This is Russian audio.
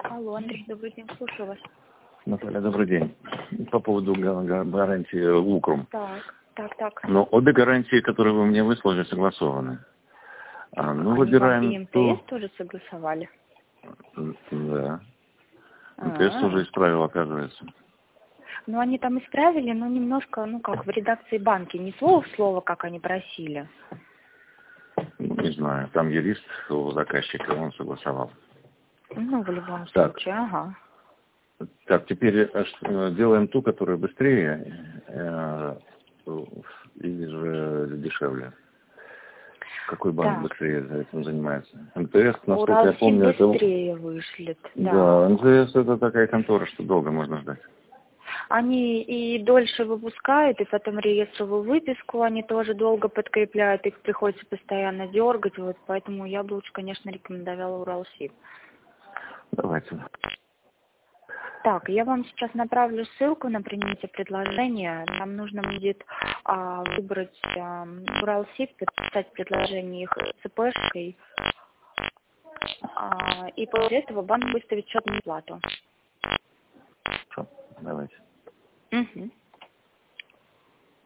Алло, Андрей, добрый день, слушаю вас. Наталья, добрый день. По поводу гарантии Укрум. Так. Но обе гарантии, которые вы мне выслали, согласованы. Они выбираем вам и МТС тоже согласовали? Да. МТС тоже исправил, оказывается. Ну, они там исправили, но немножко, как в редакции банки, не слово в слово, как они просили. Не знаю, там юрист у заказчика, он согласовал. Ну, в любом случае, ага. Так, теперь делаем ту, которая быстрее или же дешевле. Какой банк быстрее этим занимается? МТС, насколько я помню, это... быстрее вышлет, Да, МТС это такая контора, что долго можно ждать. Они и дольше выпускают, и потом реестровую выписку они тоже долго подкрепляют, их приходится постоянно дергать, вот, поэтому я бы лучше, конечно, рекомендовала Уралсиб. Давайте. Так, я вам сейчас направлю ссылку на принятие предложения. Там нужно будет выбрать Уралсиб, подписать предложение их ЦПшкой, и после этого банк выставит счет на плату. Хорошо, давайте. Угу.